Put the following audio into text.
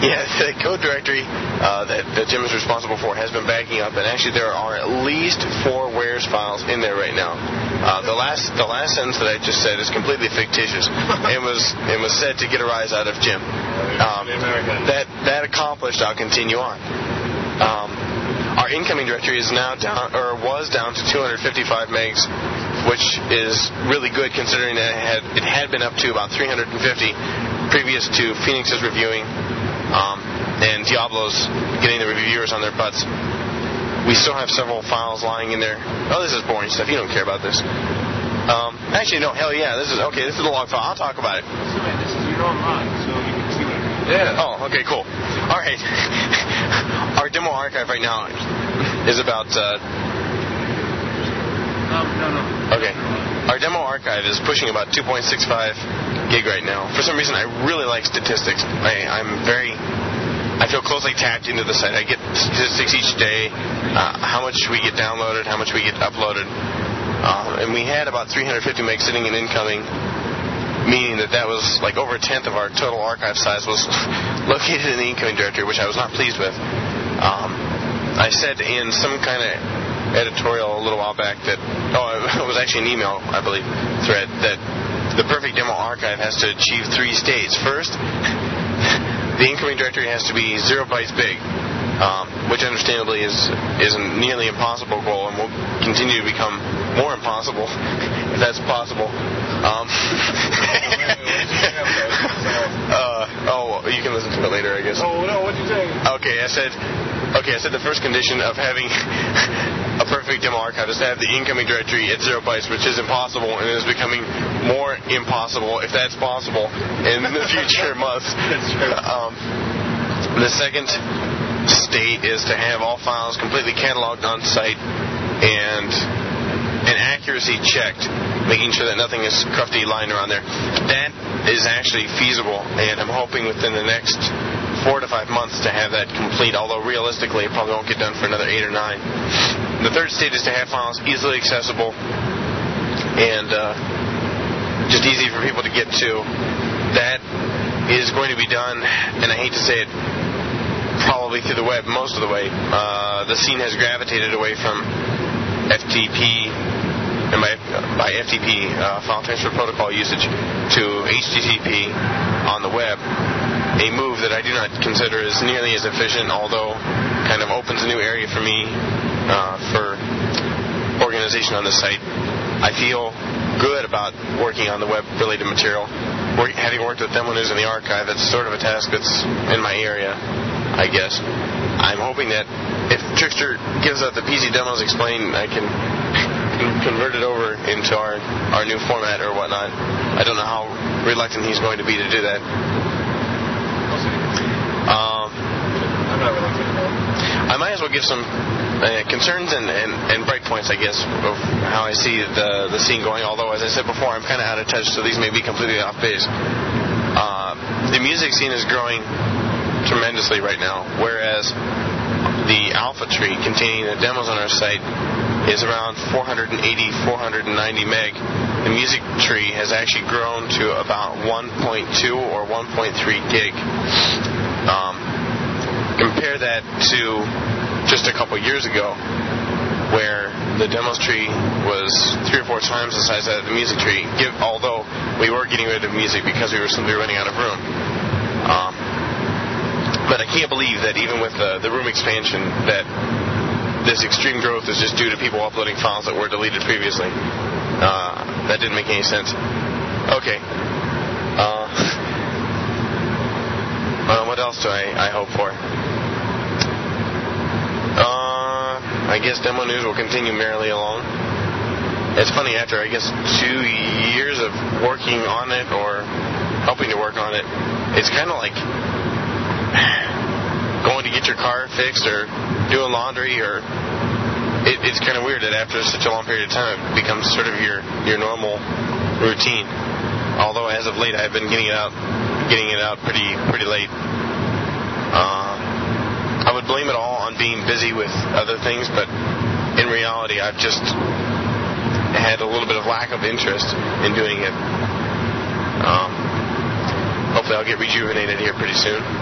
Yeah, the code directory that Jim is responsible for has been backing up, and actually there are at least 4 Wares files in there right now. The last sentence that I just said is completely fictitious. It was said to get a rise out of Jim. That accomplished, I'll continue on. Our incoming directory is now down, or was down to 255 megs, which is really good considering that it had been up to about 350 previous to Phoenix's reviewing. And Diablo's getting the reviewers on their butts. We still have several files lying in there. Oh, this is boring stuff. You don't care about this. Actually, no. Hell yeah. This is the log file. I'll talk about it. This is your own log, so you can see it. Yeah. Oh, okay, cool. All right. Our demo archive right now is about... No. Okay. Our demo archive is pushing about 2.65 gig right now. For some reason, I really like statistics. I feel closely tapped into the site. I get statistics each day, how much we get downloaded, how much we get uploaded. And we had about 350 megs sitting in incoming, meaning that was like over a tenth of our total archive size was located in the incoming directory, which I was not pleased with. I said in some kind of editorial a little while back that, it was actually an email, I believe, thread, that the perfect demo archive has to achieve 3 states. First, the incoming directory has to be 0 bytes big, which understandably is a nearly impossible goal and will continue to become more impossible, if that's possible. You can listen to it later, I guess. Oh, no, what'd you say? Okay, I said the first condition of having a perfect demo archive is to have the incoming directory at 0 bytes, which is impossible, and it is becoming more impossible, if that's possible, in the future months. That's true. The second state is to have all files completely cataloged on site and accuracy checked, making sure that nothing is crufty lying around there. That is actually feasible, and I'm hoping within the next 4 to 5 months to have that complete, although realistically it probably won't get done for another 8 or 9. The third state is to have files easily accessible and just easy for people to get to. That is going to be done, and I hate to say it, probably through the web most of the way. The scene has gravitated away from FTP, and by FTP, file transfer protocol usage, to HTTP on the web. A move that I do not consider as nearly as efficient, although kind of opens a new area for me for organization on the site. I feel good about working on the web-related material. Having worked with Demo News in the archive, it's sort of a task that's in my area, I guess. I'm hoping that if Trickster gives out the PC Demos Explain, I can convert it over into our new format or whatnot. I don't know how reluctant he's going to be to do that. I'm not reluctant at all. I might as well give some concerns and bright points, I guess, of how I see the scene going, although, as I said before, I'm kind of out of touch, so these may be completely off base. The music scene is growing tremendously right now, whereas the alpha tree containing the demos on our site is around 480, 490 meg. The music tree has actually grown to about 1.2 or 1.3 gig. Compare that to just a couple years ago, where the demos tree was 3 or 4 times the size of the music tree, although we were getting rid of music because we were simply running out of room. But I can't believe that even with the room expansion, that this extreme growth is just due to people uploading files that were deleted previously. That didn't make any sense. Okay. What else do I hope for? I guess Demo News will continue merrily along. It's funny, after, I guess, 2 years of working on it or helping to work on it, it's kind of like going to get your car fixed or doing laundry, or it's kind of weird that after such a long period of time it becomes sort of your normal routine. Although as of late I've been getting it out pretty late. I would blame it all on being busy with other things, but in reality I've just had a little bit of lack of interest in doing it. Hopefully I'll get rejuvenated here pretty soon.